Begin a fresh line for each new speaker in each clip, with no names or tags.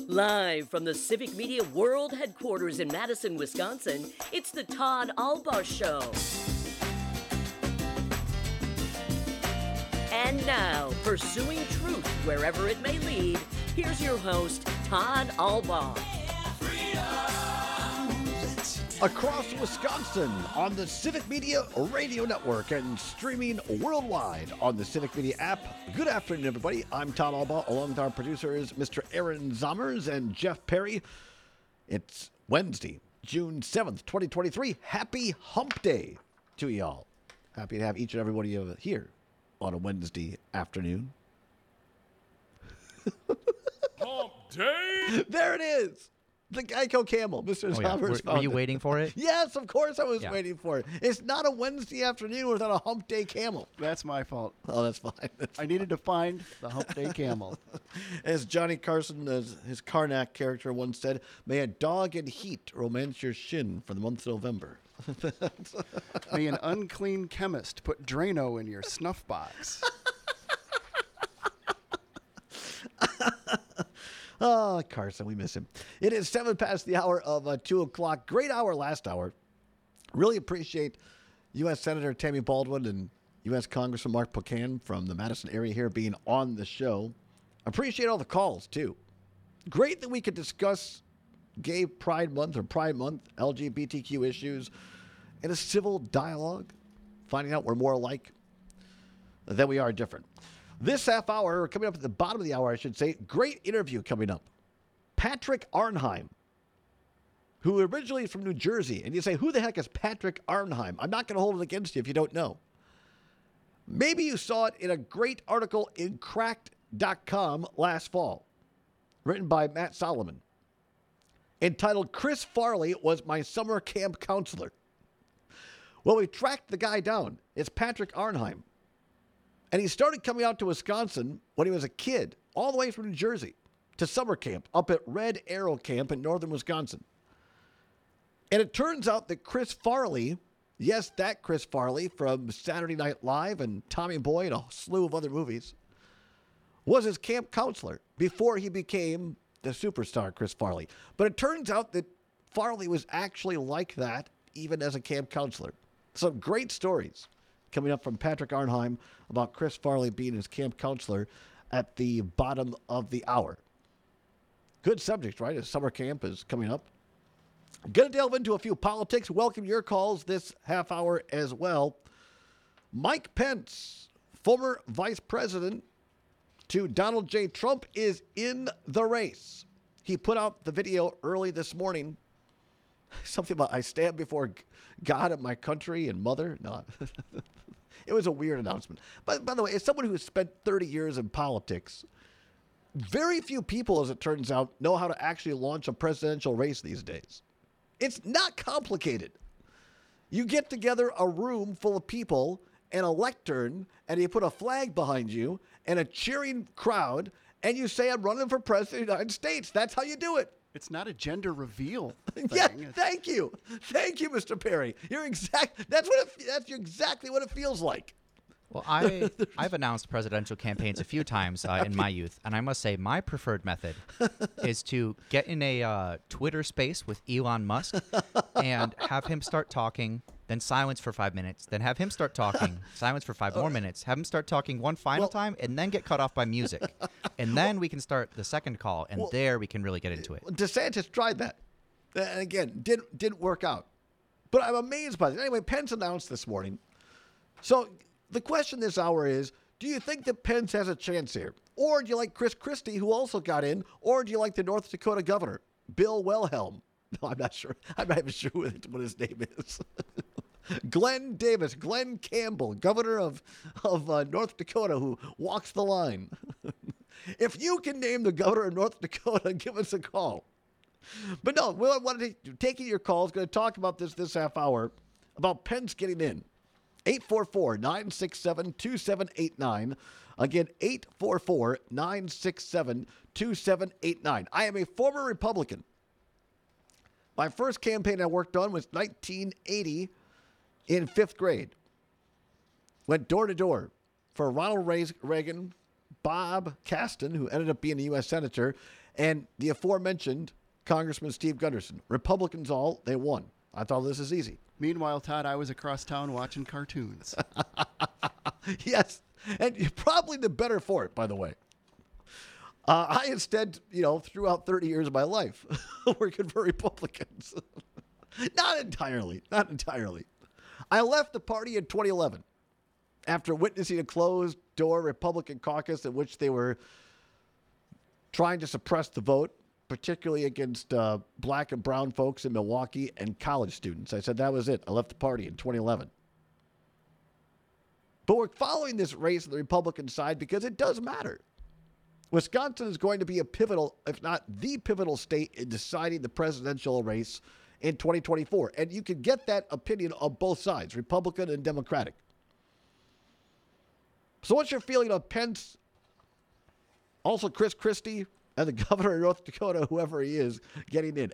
Live from the Civic Media World Headquarters in Madison, Wisconsin, it's the Todd Albaugh Show. And now, pursuing truth wherever it may lead, here's your host, Todd Albaugh.
Across Wisconsin on the Civic Media Radio Network and streaming worldwide on the Civic Media app. Good afternoon, everybody. I'm Todd Albaugh, along with our producers, Mr. Aaron Zommers and Jeff Perry. It's Wednesday, June 7th, 2023. Happy Hump Day to y'all. Happy to have each and every one of you here on a Wednesday afternoon.
Hump Day?
There it is. The Geico Camel, Mr. Zommers.
Were you waiting for it?
Yes, of course I was waiting for it. It's not a Wednesday afternoon without a Hump Day Camel.
That's my fault.
Oh, that's fine.
I needed to find the Hump Day Camel.
As Johnny Carson, as his Karnak character once said, may a dog in heat romance your shin for the month of November.
May an unclean chemist put Drano in your snuff box.
Oh, Carson, we miss him. It is 7 past the hour of 2 o'clock. Great hour last hour. Really appreciate U.S. Senator Tammy Baldwin and U.S. Congressman Mark Pocan from the Madison area here being on the show. Appreciate all the calls, too. Great that we could discuss Gay Pride Month or Pride Month, LGBTQ issues, in a civil dialogue, finding out we're more alike than we are different. This half hour, or coming up at the bottom of the hour, I should say, great interview coming up. Patrick Arnheim, who originally is from New Jersey. And you say, who the heck is Patrick Arnheim? I'm not going to hold it against you if you don't know. Maybe you saw it in a great article in Cracked.com last fall, written by Matt Solomon, entitled, Chris Farley Was My Summer Camp Counselor. Well, we tracked the guy down. It's Patrick Arnheim. And he started coming out to Wisconsin when he was a kid, all the way from New Jersey, to summer camp up at Red Arrow Camp in northern Wisconsin. And it turns out that Chris Farley, yes, that Chris Farley from Saturday Night Live and Tommy Boy and a slew of other movies, was his camp counselor before he became the superstar Chris Farley. But it turns out that Farley was actually like that even as a camp counselor. Some great stories coming up from Patrick Arnheim about Chris Farley being his camp counselor at the bottom of the hour. Good subject, right? As summer camp is coming up. Going to delve into a few politics. Welcome your calls this half hour as well. Mike Pence, former vice president to Donald J. Trump, is in the race. He put out the video early this morning. Something about, I stand before God and my country and mother. No, it was a weird announcement. But by the way, as someone who has spent 30 years in politics, very few people, as it turns out, know how to actually launch a presidential race these days. It's not complicated. You get together a room full of people and a lectern, and you put a flag behind you and a cheering crowd, and you say, I'm running for president of the United States. That's how you do it.
It's not a gender reveal thing.
Yeah, thank you. Thank you, Mr. Perry. That's exactly what it feels like.
Well, I've announced presidential campaigns a few times in my youth, and I must say my preferred method is to get in a Twitter space with Elon Musk and have him start talking, then silence for 5 minutes, then have him start talking, silence for 5 more minutes, have him start talking one final time, and then get cut off by music. And then we can start the second call, and there we can really get into it.
DeSantis tried that. And again, didn't work out. But I'm amazed by this. Anyway, Pence announced this morning. So the question this hour is, do you think that Pence has a chance here? Or do you like Chris Christie, who also got in? Or do you like the North Dakota governor, Bill Wilhelm? No, I'm not sure. I'm not even sure what his name is. Glenn Davis, Glenn Campbell, governor of North Dakota, who walks the line. If you can name the governor of North Dakota, give us a call. But no, we want to taking your calls. Going to talk about this half hour, about Pence getting in. 844-967-2789. Again, 844-967-2789. I am a former Republican. My first campaign I worked on was 1980 in 5th grade. Went door to door for Ronald Reagan, Bob Caston, who ended up being a U.S. Senator, and the aforementioned Congressman Steve Gunderson. Republicans all, they won. I thought this is easy.
Meanwhile, Todd, I was across town watching cartoons.
Yes, and you're probably the better for it, by the way. I instead, throughout 30 years of my life, working for Republicans. Not entirely. I left the party in 2011 after witnessing a closed-door Republican caucus in which they were trying to suppress the vote, particularly against black and brown folks in Milwaukee and college students. I said that was it. I left the party in 2011. But we're following this race on the Republican side because it does matter. Wisconsin is going to be a pivotal, if not the pivotal state in deciding the presidential race in 2024. And you can get that opinion on both sides, Republican and Democratic. So what's your feeling on Pence, also Chris Christie, and the governor of North Dakota, whoever he is, getting in?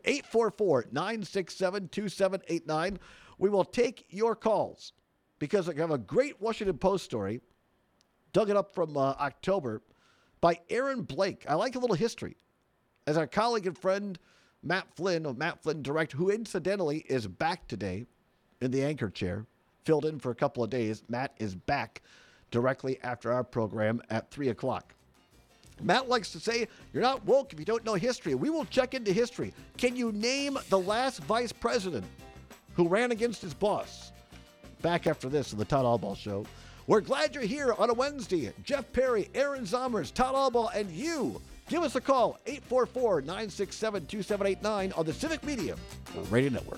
844-967-2789. We will take your calls because I have a great Washington Post story, dug it up from October, by Aaron Blake. I like a little history. As our colleague and friend Matt Flynn of Matt Flynn Direct, who incidentally is back today in the anchor chair, filled in for a couple of days. Matt is back directly after our program at 3 o'clock. Matt likes to say, you're not woke if you don't know history. We will check into history. Can you name the last vice president who ran against his boss? Back after this on the Todd Albaugh Show. We're glad you're here on a Wednesday. Jeff Perry, Aaron Zommers, Todd Albaugh, and you. Give us a call, 844-967-2789 on the Civic Media Radio Network.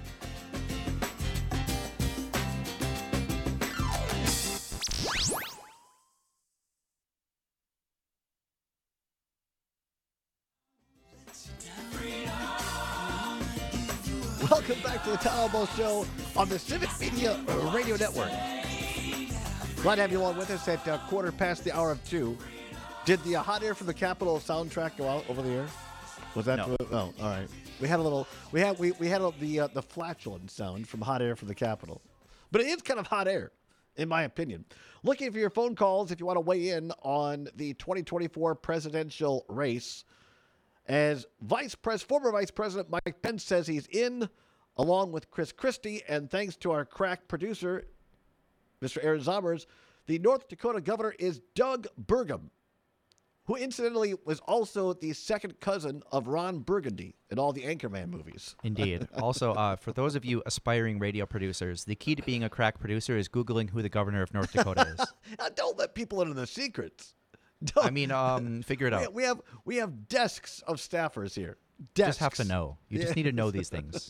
Welcome back to the Todd Albaugh Show on the Civic Media Radio Network. Glad to have you on with us at quarter past the hour of 2. Did the Hot Air from the Capitol soundtrack go out over the air? Was that?
No.
Oh, all right. We had a little. We had the flatulent sound from Hot Air from the Capitol, but it is kind of hot air, in my opinion. Looking for your phone calls if you want to weigh in on the 2024 presidential race. As former Vice President Mike Pence says he's in, along with Chris Christie, and thanks to our crack producer, Mr. Aaron Zommers, the North Dakota governor is Doug Burgum, who incidentally was also the second cousin of Ron Burgundy in all the Anchorman movies.
Indeed. Also, for those of you aspiring radio producers, the key to being a crack producer is Googling who the governor of North Dakota is.
Now, don't let people into the secrets.
I mean, figure it out.
We have desks of staffers here.
Just have to know. You just need to know these things.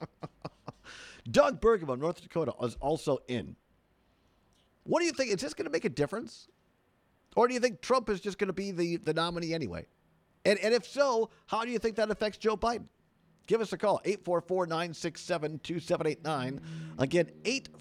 Doug Burgum of North Dakota is also in. What do you think? Is this going to make a difference? Or do you think Trump is just going to be the nominee anyway? And if so, how do you think that affects Joe Biden? Give us a call, 844-967-2789. Again,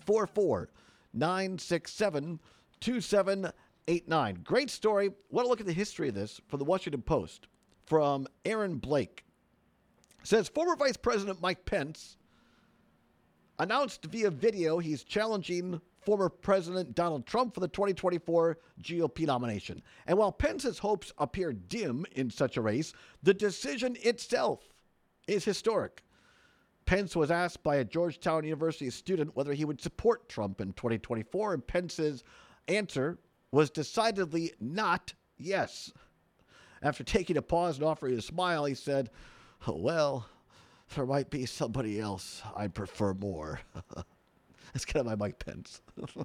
844-967-2789. Great story. Want to look at the history of this from the Washington Post from Aaron Blake. It says, former Vice President Mike Pence announced via video he's challenging former President Donald Trump for the 2024 GOP nomination. And while Pence's hopes appear dim in such a race, the decision itself is historic. Pence was asked by a Georgetown University student whether he would support Trump in 2024, and Pence's answer was decidedly not yes. After taking a pause and offering a smile, he said, well, there might be somebody else I'd prefer more. That's kind of my Mike Pence.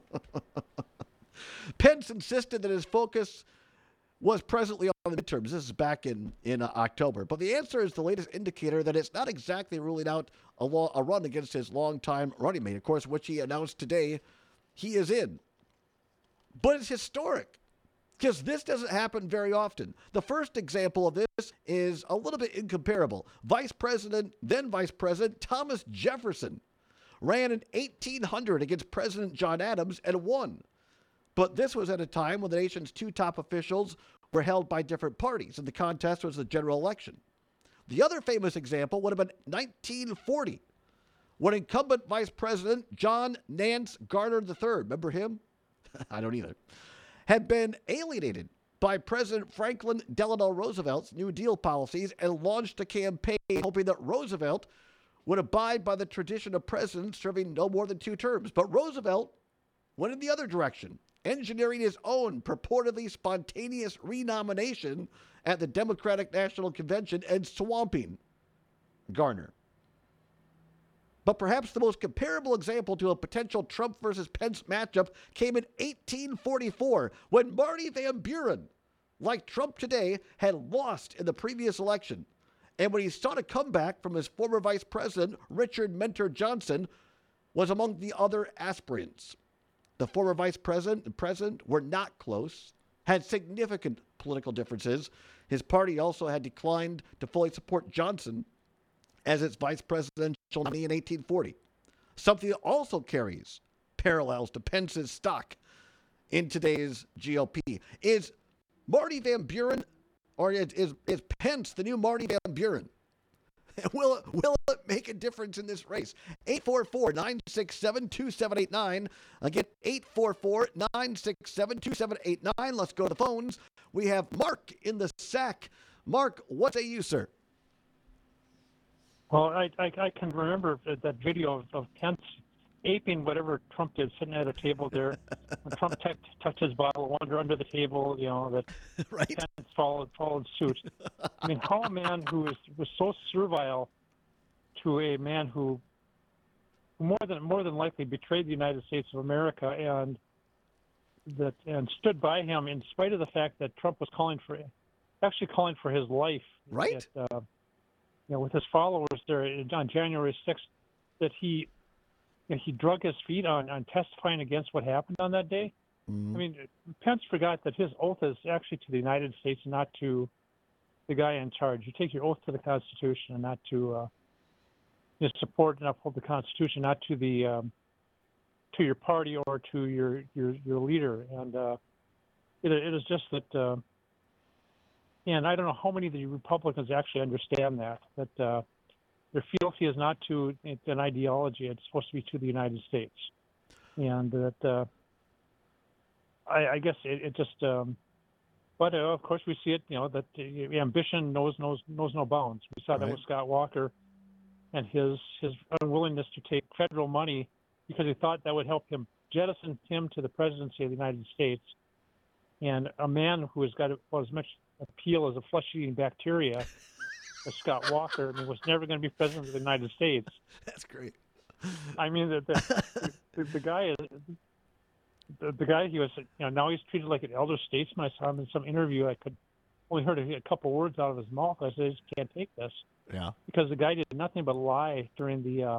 Pence insisted that his focus was presently on the midterms. This is back in October. But the answer is the latest indicator that it's not exactly ruling out a run against his longtime running mate, of course, which he announced today he is in. But it's historic because this doesn't happen very often. The first example of this is a little bit incomparable. Then Vice President Thomas Jefferson ran in 1800 against President John Adams and won. But this was at a time when the nation's two top officials were held by different parties, and the contest was the general election. The other famous example would have been 1940, when incumbent Vice President John Nance Garner III, remember him? I don't either, had been alienated by President Franklin Delano Roosevelt's New Deal policies and launched a campaign hoping that Roosevelt would abide by the tradition of presidents serving no more than 2 terms. But Roosevelt went in the other direction, engineering his own purportedly spontaneous renomination at the Democratic National Convention and swamping Garner. But perhaps the most comparable example to a potential Trump versus Pence matchup came in 1844 when Marty Van Buren, like Trump today, had lost in the previous election. And when he sought a comeback from his former vice president, Richard Mentor Johnson, was among the other aspirants. The former vice president and president were not close, had significant political differences. His party also had declined to fully support Johnson as its vice presidential nominee in 1840. Something that also carries parallels to Pence's stock in today's GOP. Is Marty Van Buren, or is Pence the new Marty Van Buren? Will it make a difference in this race? 844-967-2789. Again, 844-967-2789. Let's go to the phones. We have Mark in the sack. Mark, what say you, sir?
Well, I can remember that video of Pence aping whatever Trump did, sitting at a table there. When Trump touched his bottle of water under the table, that
Right.
Pence followed suit. I mean, how a man who was so servile to a man who more than likely betrayed the United States of America and stood by him in spite of the fact that Trump was calling for his life.
Right.
With his followers there on January 6th, that he drug his feet on testifying against what happened on that day.
Mm-hmm.
I mean, Pence forgot that his oath is actually to the United States, not to the guy in charge. You take your oath to the Constitution and not to support and uphold the Constitution, not to the to your party or to your leader. And it is just that. And I don't know how many of the Republicans actually understand that their fealty is not to an ideology; it's supposed to be to the United States, and that I guess it just. But of course, we see it. That ambition knows no bounds. We saw that with Scott Walker, and his unwillingness to take federal money because he thought that would help him jettison him to the presidency of the United States, and a man who has got as much appeal as a flesh-eating bacteria as Scott Walker, was never going to be president of the United States.
That's great.
I mean, the guy is the guy. He was, now he's treated like an elder statesman. I saw him in some interview. I could only heard a couple words out of his mouth. I said, I just can't take this.
Yeah.
Because the guy did nothing but lie during the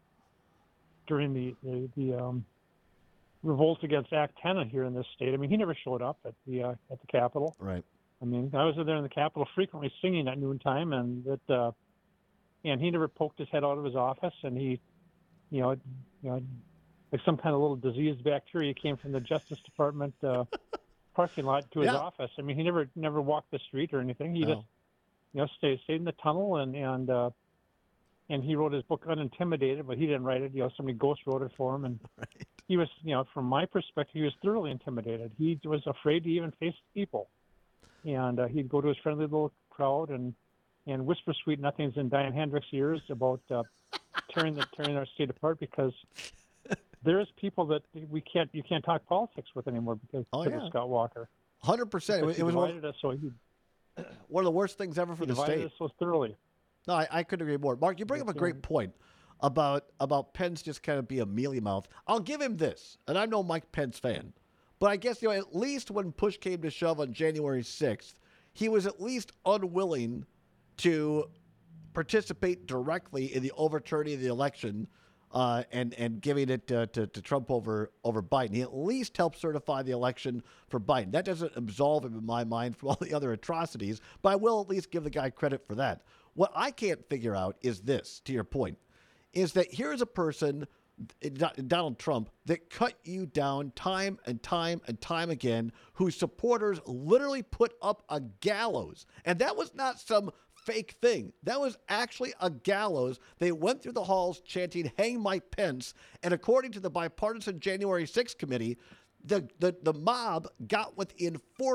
revolt against Act 10 here in this state. I mean, he never showed up at the Capitol.
Right.
I mean, I was there in the Capitol frequently singing at noontime, and and he never poked his head out of his office, and he, like some kind of little diseased bacteria came from the Justice Department parking lot to his office. I mean, he never walked the street or anything. He just, stayed in the tunnel, and he wrote his book Unintimidated, but he didn't write it. Somebody ghost wrote it for him, and he was, from my perspective, he was thoroughly intimidated. He was afraid to even face people. And he'd go to his friendly little crowd and whisper sweet nothings in Diane Hendricks' ears about tearing our state apart, because there's people that you can't talk politics with anymore because of Scott Walker.
100%. It was one of the worst things ever for the state.
Divided us so thoroughly.
No, I couldn't agree more. Mark, you bring up a great point about Pence just kind of be a mealy mouth. I'll give him this, and I'm no Mike Pence fan. But I guess, at least when push came to shove on January 6th, he was at least unwilling to participate directly in the overturning of the election and giving it to Trump over Biden. He at least helped certify the election for Biden. That doesn't absolve him, in my mind, from all the other atrocities, but I will at least give the guy credit for that. What I can't figure out is this, to your point, is that here's a person, Donald Trump, that cut you down time and time and time again, whose supporters literally put up a gallows. And that was not some fake thing. That was actually a gallows. They went through the halls chanting, "Hang Mike Pence." And according to the bipartisan January 6th committee, the mob got within 40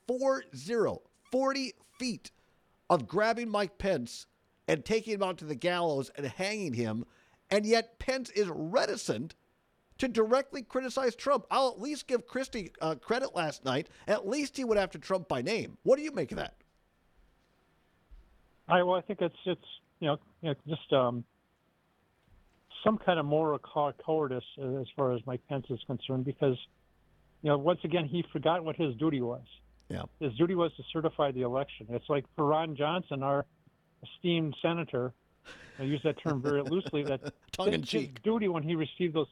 40 feet of grabbing Mike Pence and taking him out to the gallows and hanging him, and yet Pence is reticent to directly criticize Trump. I'll at least give Christie credit last night. At least he went after Trump by name. What do you make of that?
I think it's just some kind of moral cowardice as far as Mike Pence is concerned, because once again he forgot what his duty was.
Yeah.
His duty was to certify the election. It's like for Ron Johnson, our esteemed senator, I use that term very loosely, that
tongue in
his
cheek
duty when he received those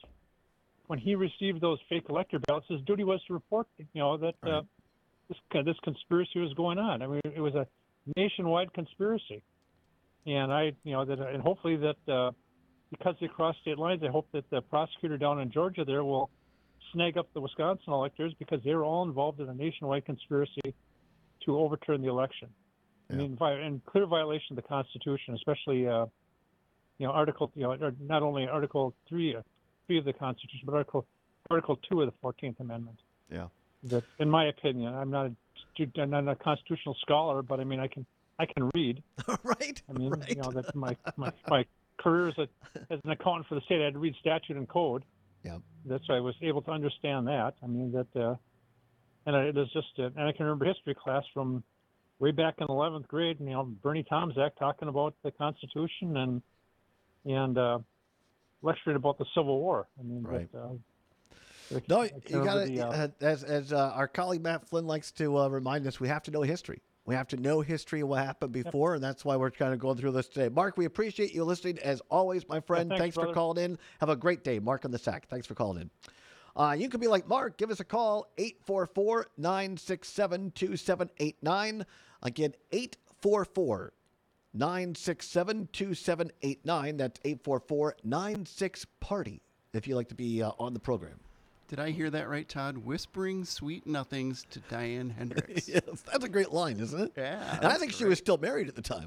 fake elector ballots, his duty was to report that
Right.
This conspiracy was going on. I mean, it was a nationwide conspiracy, and and hopefully that because they crossed state lines, I hope that the prosecutor down in Georgia there will snag up the Wisconsin electors, because they were all involved in a nationwide conspiracy to overturn the election.
Yeah.
I mean, in clear violation of the Constitution, especially Article not only Article 3 of the Constitution, but Article 2 of the 14th Amendment.
Yeah.
That, in my opinion, I'm not a constitutional scholar, but I mean, I can read.
Right.
I mean,
right.
that my career as an accountant for the state, I had to read statute and code.
Yeah.
That's why I was able to understand that. I mean that, and it is just, and I can remember history class from way back in 11th grade. Bernie Tomczak talking about the Constitution and lecturing about the Civil War. I mean,
Right.
But,
No,
I
you
can
got
remember
to, as our colleague Matt Flynn likes to remind us, we have to know history. We have to know history of what happened before, and that's why we're kind of going through this today. Mark, we appreciate you listening as always, my friend.
thanks,
for
brother.
calling in. Have a great day. Mark on the Sack. Thanks for calling in. You can be like Mark. Give us a call, 844-967-2789. Again, 844-967-2789. That's 844-96-PARTY if you'd like to be on the program.
Did I hear that right, Todd? Whispering sweet nothings to Diane Hendricks.
Yes, that's a great line, isn't it?
Yeah,
And I
that's
think she
great.
was still married at the time.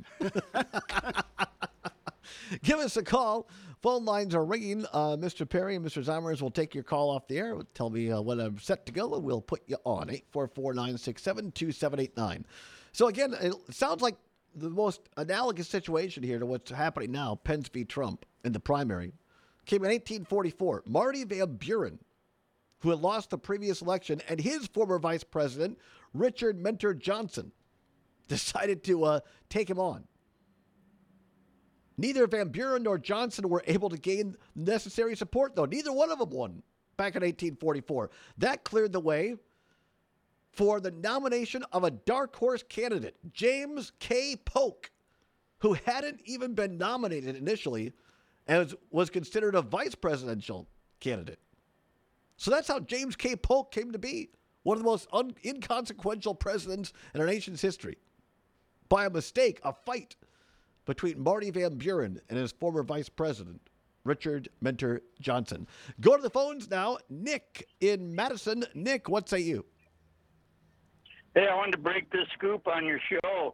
Give us a call. Phone lines are ringing. Mr. Perry and Mr. Zomers will take your call off the air. Tell me when I'm set to go, and we'll put you on. 844-967-2789. So, again, it sounds like the most analogous situation here to what's happening now, Pence v. Trump in the primary, came in 1844. Marty Van Buren, who had lost the previous election, and his former vice president, Richard Mentor Johnson, decided to take him on. Neither Van Buren nor Johnson were able to gain necessary support, though. Neither one of them won back in 1844. That cleared the way for the nomination of a dark horse candidate, James K. Polk, who hadn't even been nominated initially and was considered a vice presidential candidate. So that's how James K. Polk came to be one of the most inconsequential presidents in our nation's history. By a mistake, a fight between Marty Van Buren and his former vice president, Richard Mentor Johnson. Go to the phones now. Nick in Madison. Nick, what say you?
Hey, I wanted to break this scoop on your show.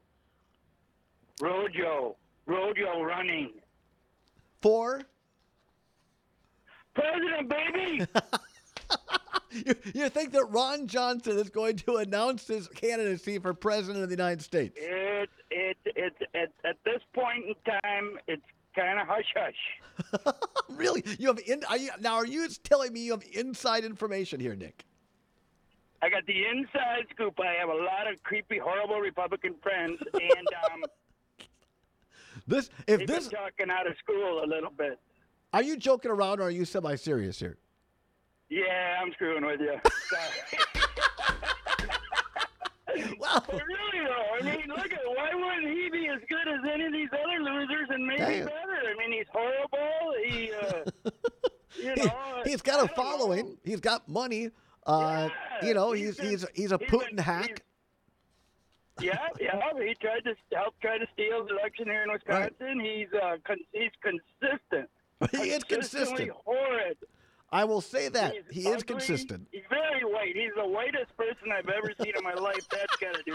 Rojo running.
For?
President, baby!
You think that Ron Johnson is going to announce his candidacy for president of the United States?
It's at this point in time, it's kind of hush-hush.
Really? Are you telling me you have inside information here, Nick?
I got the inside scoop. I have a lot of creepy, horrible Republican friends, and they've been talking out of school a little bit.
Are you joking around or are you semi-serious here?
Yeah, I'm screwing with you.
Well,
But really, though, I mean, look at why wouldn't he be as good as any of these other losers and maybe
Damn.
better? I mean, he's horrible.
he's got a
I don't
following.
know.
He's got money.
Yeah,
He's a
he's
Putin hack.
Yeah. He tried to steal the election here in Wisconsin. He's consistent.
He is
Consistently
consistent.
horrid.
I will say that.
He's
He is
ugly.
consistent.
He's very white. He's the whitest person I've ever seen in my life. That's got to do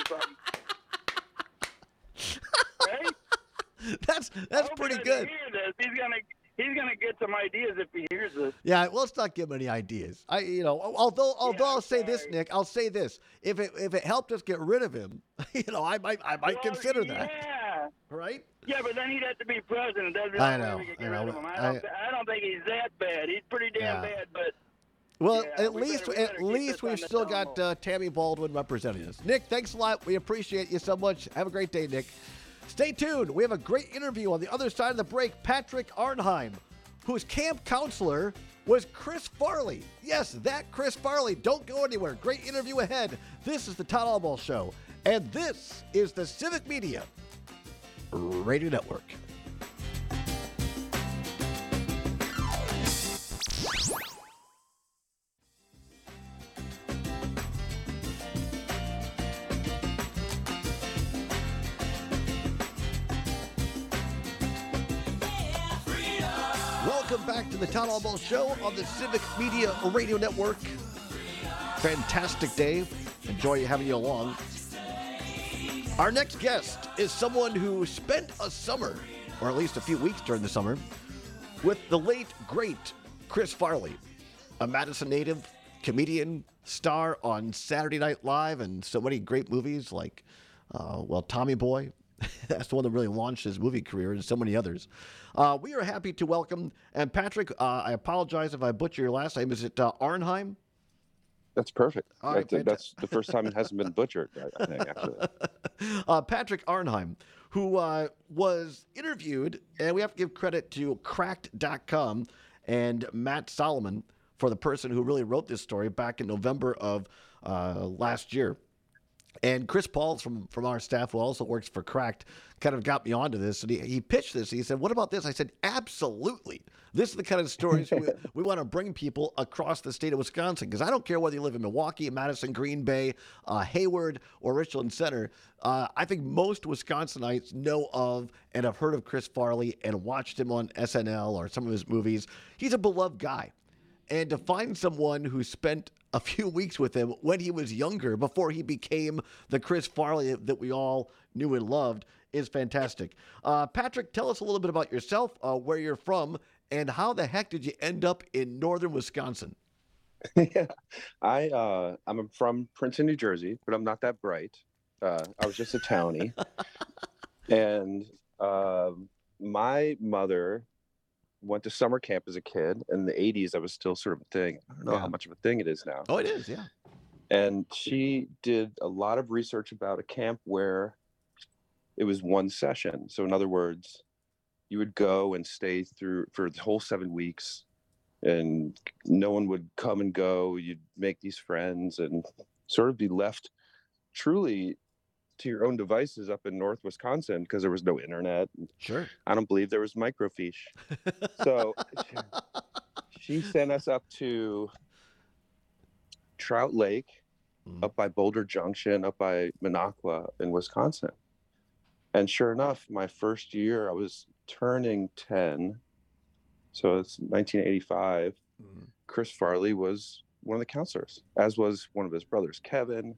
something. Right?
That's
I hope
pretty
he
good.
doesn't hear this. he's gonna get some ideas if he hears this.
Yeah, well, let's not give him any ideas. Although I'll say this,
sorry.
Nick, I'll say this: if it helped us get rid of him, I might consider that.
Yeah.
Right?
Yeah, but then he'd have to be president. That's the
I
only way
know,
we could
I
get rid
know.
of him. I don't think he's that bad. He's pretty damn
Yeah.
bad, but.
Well,
Yeah,
at
we
least
better- we better
at
keep
least
this on
we've
the
still
down
got
low.
Tammy Baldwin representing us. Nick, thanks a lot. We appreciate you so much. Have a great day, Nick. Stay tuned. We have a great interview on the other side of the break. Patrick Arnheim, whose camp counselor was Chris Farley. Yes, that Chris Farley. Don't go anywhere. Great interview ahead. This is the Todd Allball Show, and this is the Civic Media Radio Network. Welcome back to the Town Hall Ball Show on the Civic Media Radio Network. Fantastic day. Enjoy having you along. Our next guest is someone who spent a summer, or at least a few weeks during the summer, with the late, great Chris Farley, a Madison native, comedian, star on Saturday Night Live and so many great movies like, Tommy Boy. That's the one that really launched his movie career and so many others. We are happy to welcome, and Patrick, I apologize if I butcher your last name. Is it Arnheim?
That's perfect.
All right,
That's the first time it hasn't been butchered, I think, actually.
Patrick Arnheim, who was interviewed, and we have to give credit to Cracked.com and Matt Solomon for the person who really wrote this story back in November of last year. And Chris Pauls from our staff, who also works for Cracked, kind of got me onto this. And he pitched this. He said, what about this? I said, absolutely. This is the kind of stories we want to bring people across the state of Wisconsin. Because I don't care whether you live in Milwaukee, Madison, Green Bay, Hayward, or Richland Center. I think most Wisconsinites know of and have heard of Chris Farley and watched him on SNL or some of his movies. He's a beloved guy. And to find someone who spent a few weeks with him when he was younger, before he became the Chris Farley that we all knew and loved, is fantastic. Patrick, tell us a little bit about yourself, where you're from, and how the heck did you end up in northern Wisconsin?
Yeah, I'm from Princeton, New Jersey, but I'm not that bright. I was just a townie. And my mother went to summer camp as a kid. In the 80s, that was still sort of a thing. I don't know how much of a thing it is now.
Oh, it is, yeah.
And she did a lot of research about a camp where it was one session. So in other words, you would go and stay through for the whole 7 weeks, and no one would come and go. You'd make these friends and sort of be left truly to your own devices up in North Wisconsin, because there was no internet.
Sure.
I don't believe there was microfiche. So she sent us up to Trout Lake, up by Boulder Junction, up by Minocqua in Wisconsin. And sure enough, my first year, I was turning 10. So it's 1985. Chris Farley was one of the counselors, as was one of his brothers, Kevin.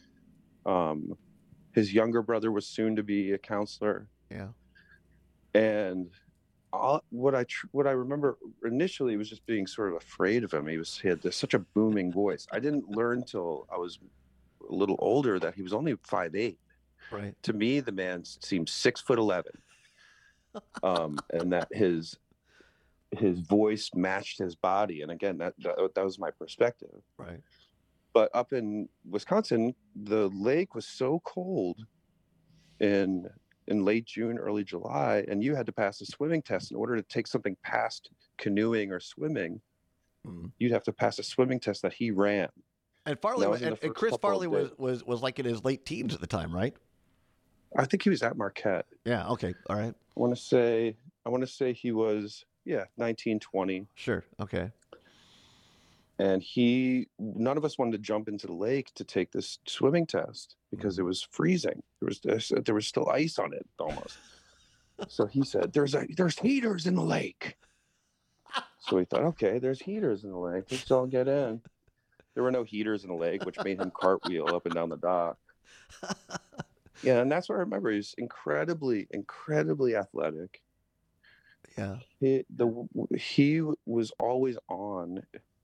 His younger brother was soon to be a counselor.
Yeah.
And what I remember initially was just being sort of afraid of him. He had such a booming voice. I didn't learn till I was a little older that he was only 5'8".
Right.
To me, the man seemed 6'11", and that his voice matched his body. And again, that was my perspective.
Right.
But up in Wisconsin, the lake was so cold in late June, early July, and you had to pass a swimming test in order to take something past canoeing or swimming. You'd have to pass a swimming test that he ran.
And Farley and Chris Farley was like in his late teens at the time, right?
I think he was at Marquette.
Yeah. Okay. All right.
I want to say he was 19, 20.
Sure. Okay.
And none of us wanted to jump into the lake to take this swimming test because it was freezing. There was still ice on it almost. So he said, "There's heaters in the lake." So we thought, okay, there's heaters in the lake. Let's all get in. There were no heaters in the lake, which made him cartwheel up and down the dock. Yeah, and that's what I remember. He was incredibly, incredibly athletic.
Yeah.
He was always on,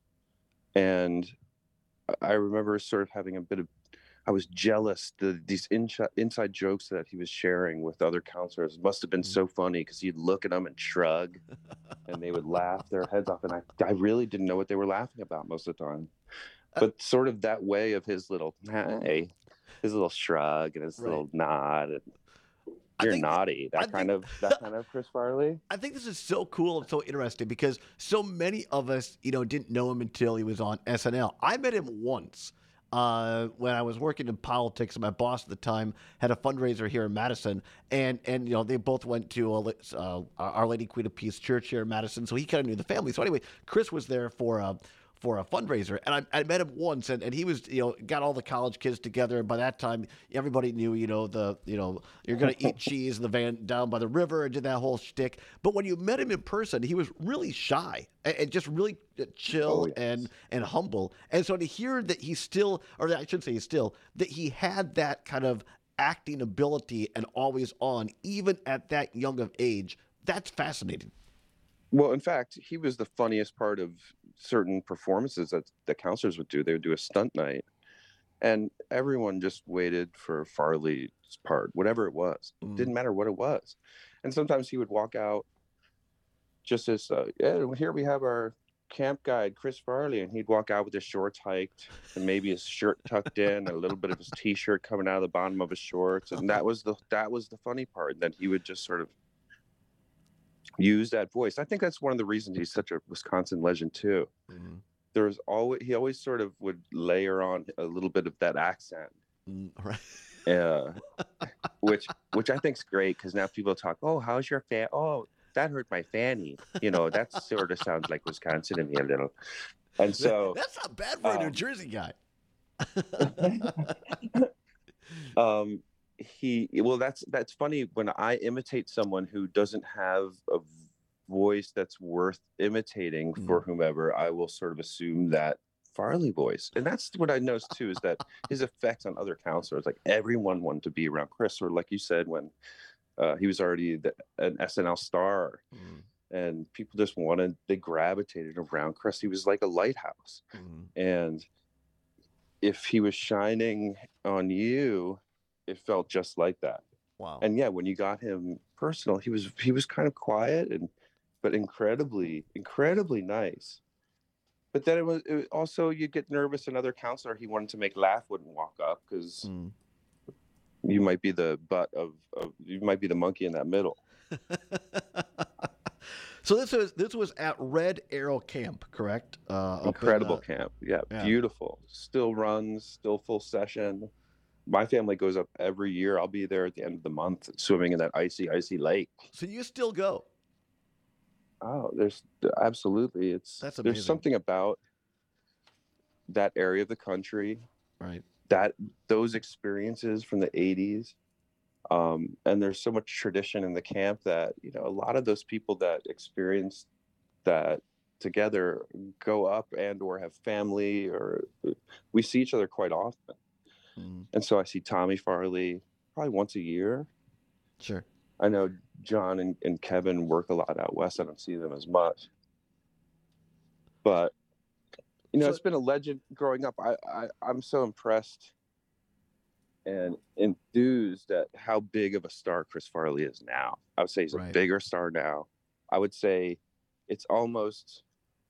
and I remember sort of having a bit of. I was jealous. These inside jokes that he was sharing with other counselors must have been so funny because he'd look at them and shrug, and they would laugh their heads off. And I really didn't know what they were laughing about most of the time. But sort of that way of his little, hey, his little shrug and his little nod. And, you're naughty. That kind of Chris Farley.
I think this is so cool and so interesting because so many of us, didn't know him until he was on SNL. I met him once when I was working in politics, and my boss at the time had a fundraiser here in Madison, and they both went to Our Lady Queen of Peace Church here in Madison, so he kind of knew the family. So anyway, Chris was there for a fundraiser, and I met him once, and he was got all the college kids together, and by that time everybody knew you're gonna eat cheese in the van down by the river, and did that whole shtick. But when you met him in person, he was really shy and just really chill and humble. And so to hear that he's still, or I shouldn't say he's still, that he had that kind of acting ability and always on, even at that young of age, that's fascinating.
Well, in fact, he was the funniest part of certain performances that the counselors would do. They would do a stunt night, and everyone just waited for Farley's part, whatever it was. It didn't matter what it was. And sometimes he would walk out just as, here we have our camp guide, Chris Farley, and he'd walk out with his shorts hiked and maybe his shirt tucked in, and a little bit of his T-shirt coming out of the bottom of his shorts, and that was the funny part. That he would just sort of use that voice. I think that's one of the reasons he's such a Wisconsin legend too. Mm-hmm. He always sort of would layer on a little bit of that accent, right? Which I think's great, because now people talk, oh, how's your fan? Oh, that hurt my fanny. That sort of sounds like Wisconsin to me a little. And so
that's not bad for a New Jersey guy.
That's funny. When I imitate someone who doesn't have a voice that's worth imitating for whomever, I will sort of assume that Farley voice. And that's what I noticed too, is that his effects on other counselors, like everyone wanted to be around Chris, or like you said, when he was already an SNL star, and people just they gravitated around Chris. He was like a lighthouse. And if he was shining on you, it felt just like that.
Wow.
And yeah, when you got him personal, he was kind of quiet but incredibly nice. But then it was also, you'd get nervous. Another counselor he wanted to make laugh wouldn't walk up, because you might be the butt of you might be the monkey in that middle.
So this was at Red Arrow Camp, correct?
Incredible camp. Yeah, beautiful. Still runs, still full session. My family goes up every year. I'll be there at the end of the month, swimming in that icy lake.
So you still go?
Oh, there's absolutely.
That's amazing.
There's something about that area of the country,
right?
That those experiences from the 80s, and there's so much tradition in the camp that a lot of those people that experience that together go up and or have family, or we see each other quite often. And so I see Tommy Farley probably once a year.
Sure.
I know John and Kevin work a lot out west. I don't see them as much. But, it's been a legend growing up. I'm so impressed and enthused at how big of a star Chris Farley is now. I would say he's a bigger star now. I would say it's almost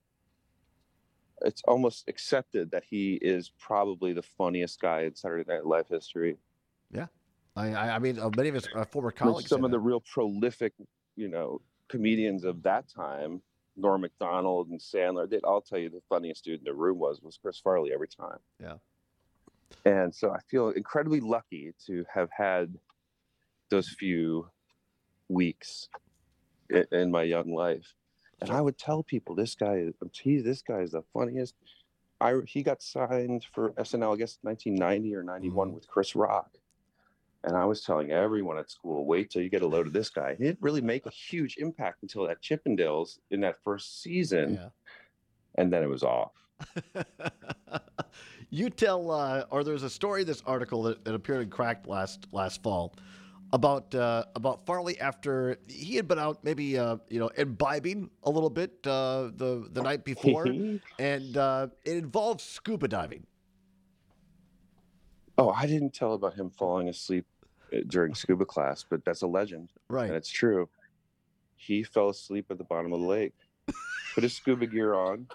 accepted that he is probably the funniest guy in Saturday Night Live history.
Yeah. I mean, many of his former colleagues.
Like some of the real prolific, comedians of that time, Norm Macdonald and Sandler, they'd all tell you the funniest dude in the room was Chris Farley every time.
Yeah.
And so I feel incredibly lucky to have had those few weeks in my young life. And I would tell people, this guy is the funniest. He got signed for SNL, I guess, 1990 or 91 with Chris Rock. And I was telling everyone at school, wait till you get a load of this guy. He didn't really make a huge impact until that Chippendales in that first season. Yeah. And then it was off.
You tell, or there's a story, this article that appeared in Cracked last fall about Farley after he had been out maybe imbibing a little bit the night before, and it involved scuba diving.
Oh, I didn't tell about him falling asleep during scuba class, but that's a legend.
Right.
And it's true. He fell asleep at the bottom of the lake, put his scuba gear on,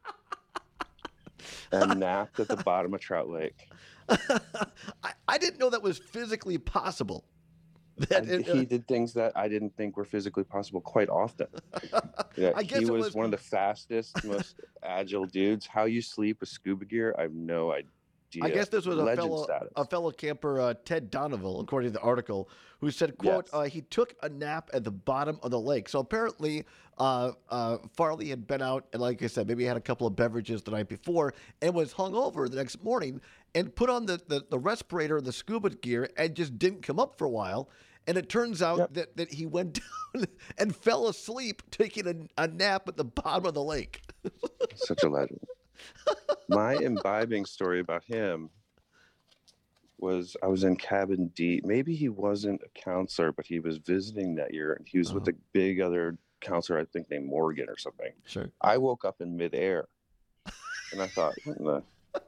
and napped at the bottom of Trout Lake.
I didn't know that was physically possible.
He did things that I didn't think were physically possible quite often. Yeah,
I guess
he
it
was
was-
one of the fastest, most agile dudes. How you sleep with scuba gear, I have no idea.
I guess this was
Legend status.
a fellow camper, Ted Donovan, according to the article, who said, quote,
Yes.
he took a nap at the bottom of the lake. So apparently Farley had been out, and like I said, maybe he had a couple of beverages the night before and was hungover the next morning and put on the respirator and the scuba gear and just didn't come up for a while. And it turns out that he went down and fell asleep taking a nap at the bottom of the lake.
Such a legend. My imbibing story about him was I was in cabin D. Maybe he wasn't a counselor, but he was visiting that year, and he was with a big other counselor, I think named Morgan or something.
Sure.
I woke up in midair, and I thought, what in the...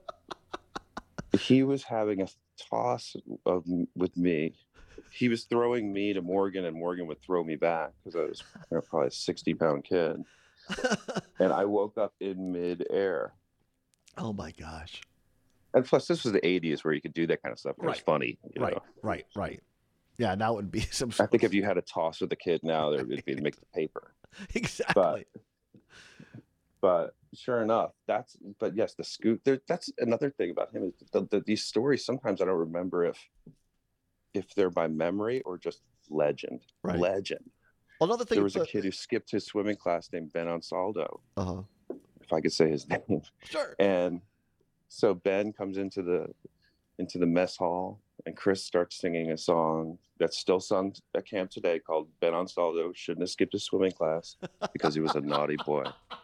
He was having a toss with me. He was throwing me to Morgan, and Morgan would throw me back because I was probably a 60-pound kid. And I woke up in midair.
Oh my gosh.
And plus, this was the 80s where you could do that kind of stuff. It was funny. You know?
Right. Yeah, now it would be some.
I think if you had a toss with a kid now, there would be to make the paper.
Exactly.
But sure enough, but yes, the scoop. That's another thing about him is these stories. Sometimes I don't remember if they're by memory or just legend.
Right.
Legend.
Another thing.
There was a kid who skipped his swimming class named Ben Ansaldo.
Uh-huh.
If I could say his name.
Sure.
And so Ben comes into the mess hall, and Chris starts singing a song that's still sung at camp today called Ben Ansaldo Shouldn't Have Skipped His Swimming Class because he was a naughty boy.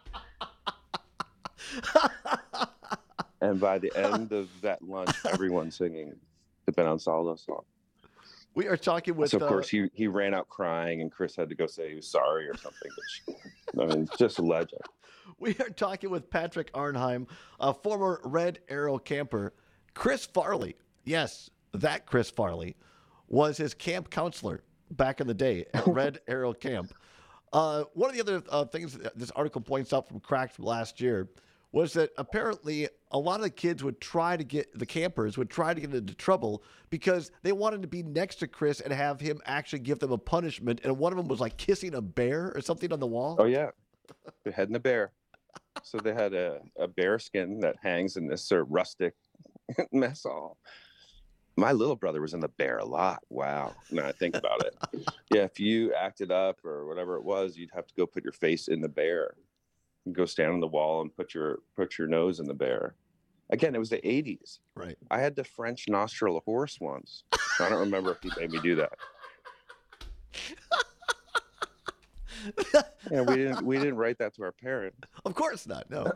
And by the end of that lunch, everyone's singing the Ben Ansaldo song.
We are talking with.
So of course he ran out crying, and Chris had to go say he was sorry or something. Which, I mean, just a legend.
We are talking with Patrick Arnheim, a former Red Arrow camper. Chris Farley, yes, that Chris Farley, was his camp counselor back in the day at Red Arrow Camp. One of the other things that this article points out from Cracked from last year was that apparently a lot of the kids would try to get into trouble because they wanted to be next to Chris and have him actually give them a punishment. And one of them was like kissing a bear or something on the wall.
Oh yeah, they're heading a bear. So they had a bear skin that hangs in this sort of rustic mess hall. My little brother was in the bear a lot. Wow. Now I think about it. Yeah, if you acted up or whatever it was, you'd have to go put your face in the bear. You go stand on the wall and put your nose in the bear. Again, it was the 80s.
Right.
I had to French nostril a horse once. I don't remember if he made me do that. Yeah, we didn't write that to our parents.
Of course not. No.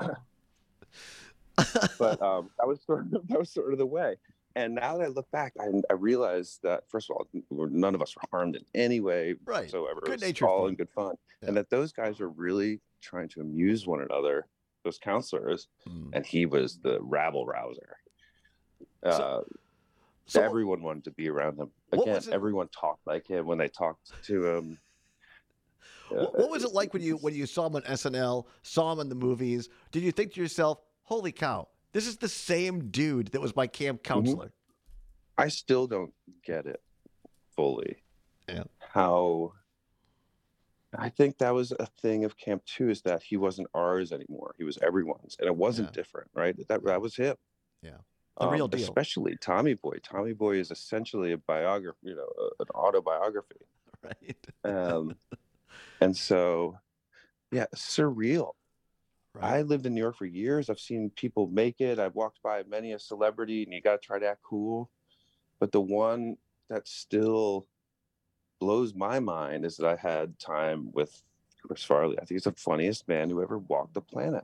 But that was sort of the way. And now that I look back, I realized that, first of all, none of us were harmed in any way whatsoever.
Good
It was
natured
all
fun.
in good fun.
Yeah.
And that those guys were really trying to amuse one another, those counselors, and he was the rabble rouser.
So
Everyone wanted to be around him. Again, everyone talked like him when they talked to him.
What was it like when you saw him on SNL, saw him in the movies? Did you think to yourself, holy cow, this is the same dude that was my camp counselor?
I still don't get it fully.
Yeah.
How I think that was a thing of Camp 2 is that he wasn't ours anymore. He was everyone's, and it wasn't different, right? That was him.
Yeah. The real deal.
Especially Tommy Boy. Tommy Boy is essentially a biography, an autobiography.
Right.
And so, yeah, surreal.
Right.
I lived in New York for years. I've seen people make it. I've walked by many a celebrity, and you got to try to act cool. But the one that still blows my mind is that I had time with Chris Farley. I think he's the funniest man who ever walked the planet.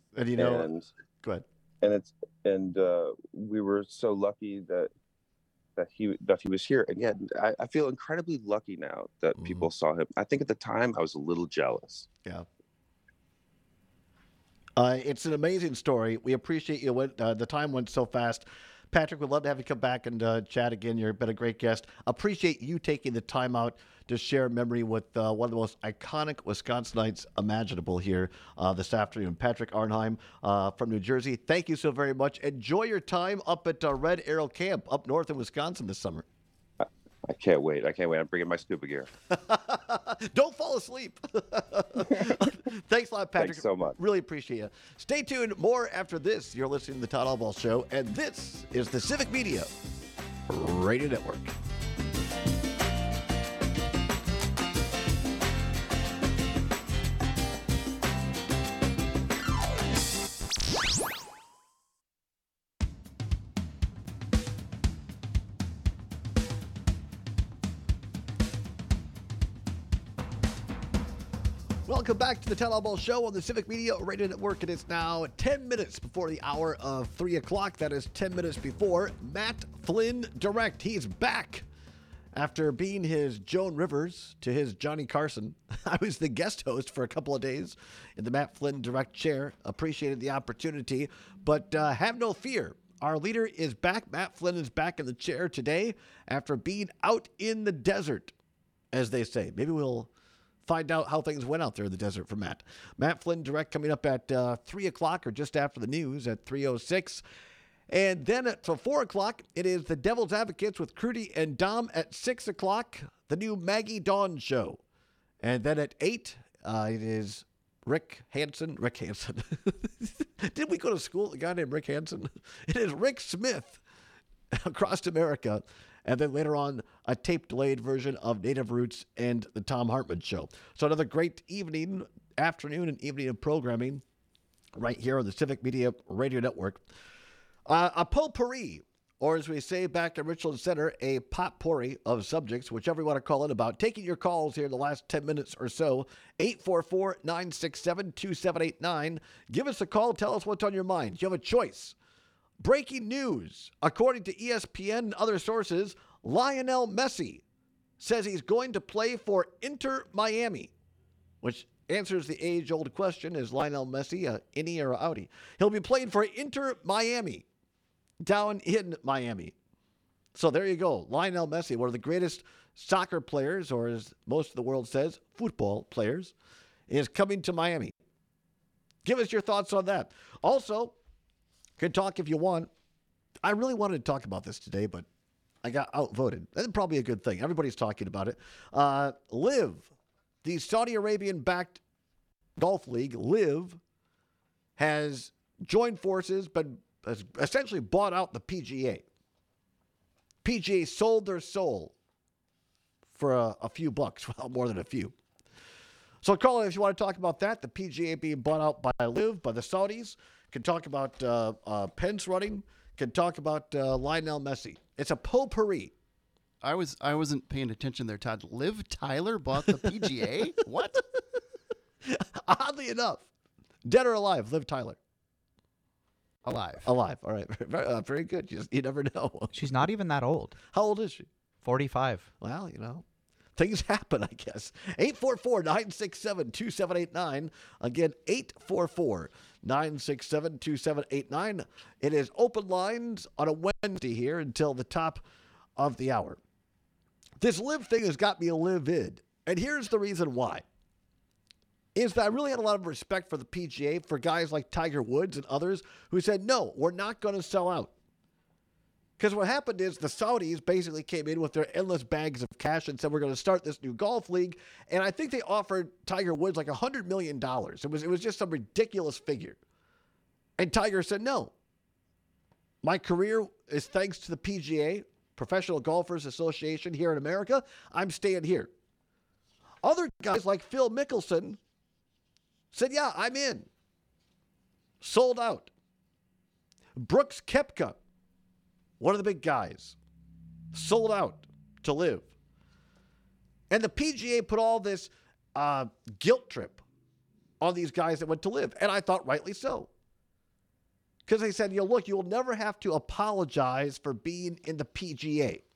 And go ahead.
And we were so lucky that that he was here. And yet I feel incredibly lucky now that people saw him. I think at the time I was a little jealous.
Yeah. It's an amazing story. We appreciate you. The time went so fast. Patrick, we'd love to have you come back and chat again. You've been a great guest. Appreciate you taking the time out to share memory with one of the most iconic Wisconsinites imaginable here this afternoon. Patrick Arnheim from New Jersey, thank you so very much. Enjoy your time up at Red Arrow Camp up north in Wisconsin this summer.
I can't wait. I'm bringing my scuba gear.
Don't fall asleep. Thanks a lot, Patrick.
Thanks so much.
Really appreciate you. Stay tuned. More after this. You're listening to the Todd Albaugh Show, and this is the Civic Media Radio Network. Welcome back to the Todd Albaugh Show on the Civic Media Radio Network. It is now 10 minutes before the hour of 3 o'clock. That is 10 minutes before Matt Flynn Direct. He's back after being his Joan Rivers to his Johnny Carson. I was the guest host for a couple of days in the Matt Flynn Direct chair. Appreciated the opportunity, but have no fear. Our leader is back. Matt Flynn is back in the chair today after being out in the desert, as they say. Maybe we'll find out how things went out there in the desert for Matt. Matt Flynn Direct coming up at 3 o'clock or just after the news at 3:06. And then at 4 o'clock, it is the Devil's Advocates with Crudy and Dom at 6 o'clock, the new Maggie Dawn show. And then at 8, it is Rick Hansen. Did we go to school with a guy named Rick Hansen? It is Rick Smith across America. And then later on, a tape-delayed version of Native Roots and the Tom Hartman Show. So another great afternoon and evening of programming right here on the Civic Media Radio Network. A potpourri, or as we say back in Richland Center, a potpourri of subjects, whichever you want to call it, about taking your calls here in the last 10 minutes or so. 844-967-2789. Give us a call. Tell us what's on your mind. You have a choice. Breaking news. According to ESPN and other sources, Lionel Messi says he's going to play for Inter Miami, which answers the age-old question, is Lionel Messi an innie or an outie? He'll be playing for Inter Miami down in Miami. So there you go. Lionel Messi, one of the greatest soccer players, or as most of the world says, football players, is coming to Miami. Give us your thoughts on that. Also, can talk if you want. I really wanted to talk about this today, but I got outvoted. That's probably a good thing. Everybody's talking about it. LIV, the Saudi Arabian-backed golf league, LIV, has joined forces, but has essentially bought out the PGA. PGA sold their soul for a few bucks. Well, more than a few. So call in if you want to talk about that. The PGA being bought out by LIV, by the Saudis. Can talk about Pence running. Can talk about Lionel Messi. It's a potpourri.
I wasn't paying attention there, Todd. Liv Tyler bought the PGA? What?
Oddly enough, dead or alive, Liv Tyler.
Alive.
Alive. All right. Very good. You never know.
She's not even that old.
How old is she?
45.
Well, things happen, I guess. 844-967-2789. Again, 844-967-2789. It is open lines on a Wednesday here until the top of the hour. This LIV thing has got me livid. And here's the reason why. Is that I really had a lot of respect for the PGA, for guys like Tiger Woods and others who said, no, we're not going to sell out. Because what happened is the Saudis basically came in with their endless bags of cash and said, we're going to start this new golf league. And I think they offered Tiger Woods like $100 million. It was just some ridiculous figure. And Tiger said, no. My career is thanks to the PGA, Professional Golfers Association here in America. I'm staying here. Other guys like Phil Mickelson said, yeah, I'm in. Sold out. Brooks Koepka, one of the big guys, sold out to LIV. And the PGA put all this guilt trip on these guys that went to LIV. And I thought rightly so. Because they said, look, you will never have to apologize for being in the PGA.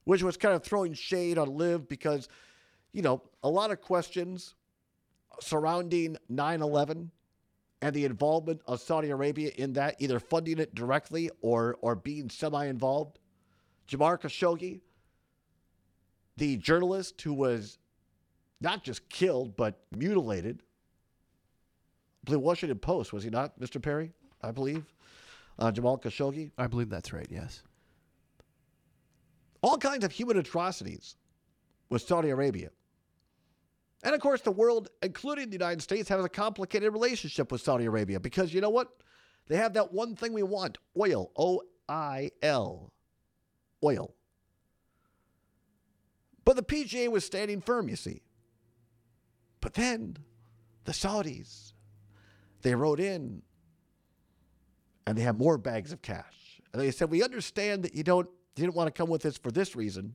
which was kind of throwing shade on Liv because, a lot of questions surrounding 9/11 and the involvement of Saudi Arabia in that, either funding it directly or being semi-involved. Jamal Khashoggi, the journalist who was not just killed, but mutilated. I believe Washington Post, was he not, Mr. Perry? I believe. Jamal Khashoggi.
I believe that's right, yes.
All kinds of human atrocities with Saudi Arabia. And, of course, the world, including the United States, has a complicated relationship with Saudi Arabia because you know what? They have that one thing we want, oil, O-I-L, oil. But the PGA was standing firm, you see. But then the Saudis, they rode in and they have more bags of cash. And they said, we understand that you didn't want to come with us for this reason,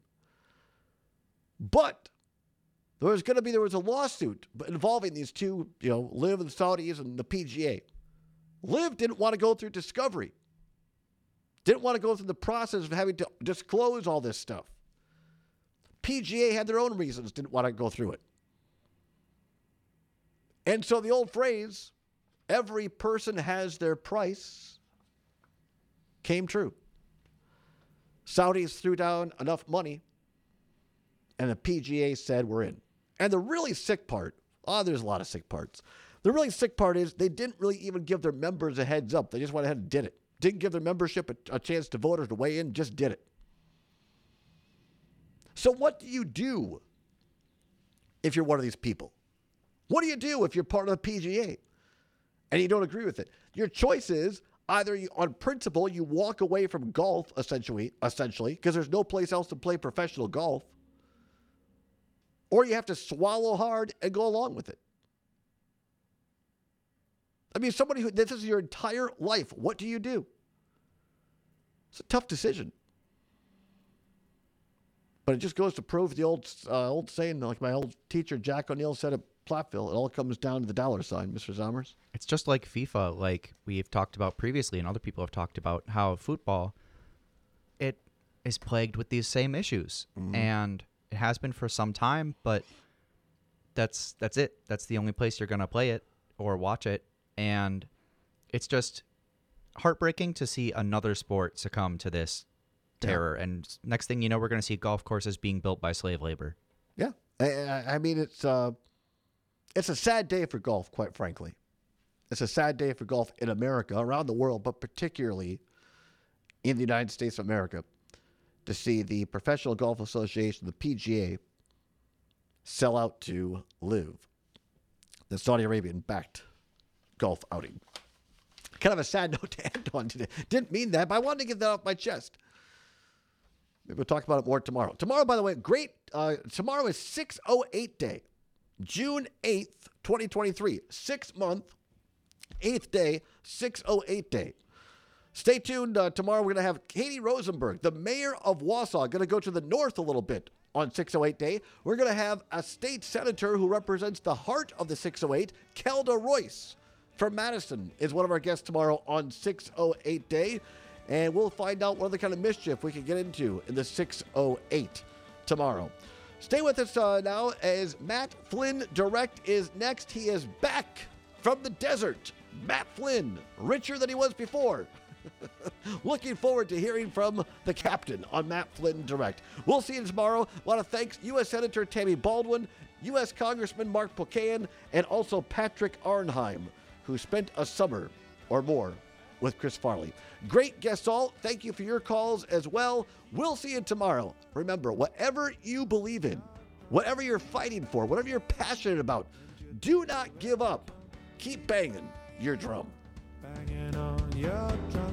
but there was a lawsuit involving these two, Liv and the Saudis and the PGA. Liv didn't want to go through discovery. Didn't want to go through the process of having to disclose all this stuff. PGA had their own reasons, didn't want to go through it. And so the old phrase, every person has their price, came true. Saudis threw down enough money, and the PGA said, we're in. And the really sick part, there's a lot of sick parts. The really sick part is they didn't really even give their members a heads up. They just went ahead and did it. Didn't give their membership a chance to vote or to weigh in, just did it. So what do you do if you're one of these people? What do you do if you're part of the PGA and you don't agree with it? Your choice is either on principle, you walk away from golf, essentially, because there's no place else to play professional golf, or you have to swallow hard and go along with it. I mean, this is your entire life. What do you do? It's a tough decision. But it just goes to prove the old saying, like my old teacher, Jack O'Neill, said at Platteville, it all comes down to the dollar sign, Mr. Zommers.
It's just like FIFA, like we've talked about previously and other people have talked about, how football, it is plagued with these same issues. Mm-hmm. And it has been for some time, but that's it. That's the only place you're going to play it or watch it. And it's just heartbreaking to see another sport succumb to this terror. Yeah. And next thing you know, we're going to see golf courses being built by slave labor.
Yeah. I mean, it's a sad day for golf, quite frankly. It's a sad day for golf in America, around the world, but particularly in the United States of America, to see the Professional Golf Association, the PGA, sell out to Liv, the Saudi Arabian-backed golf outing. Kind of a sad note to end on today. Didn't mean that, but I wanted to get that off my chest. Maybe we'll talk about it more tomorrow. Tomorrow, by the way, tomorrow is 608 Day. June 8th, 2023. 6th month, 8th day, 608 Day. Stay tuned. Tomorrow we're going to have Katie Rosenberg, the mayor of Wausau, going to go to the north a little bit on 608 Day. We're going to have a state senator who represents the heart of the 608, Kelda Royce from Madison, is one of our guests tomorrow on 608 Day. And we'll find out what other kind of mischief we can get into in the 608 tomorrow. Stay with us now as Matt Flynn Direct is next. He is back from the desert. Matt Flynn, richer than he was before. Looking forward to hearing from the captain on Matt Flynn Direct. We'll see you tomorrow. Want to thank U.S. Senator Tammy Baldwin, U.S. Congressman Mark Pocan, and also Patrick Arnheim, who spent a summer or more with Chris Farley. Great guests all. Thank you for your calls as well. We'll see you tomorrow. Remember, whatever you believe in, whatever you're fighting for, whatever you're passionate about, do not give up. Keep banging your drum.
Banging on your drum.